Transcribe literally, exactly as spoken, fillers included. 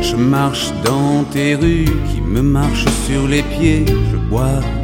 Je marche dans tes rues qui me marchent sur les pieds. Je bois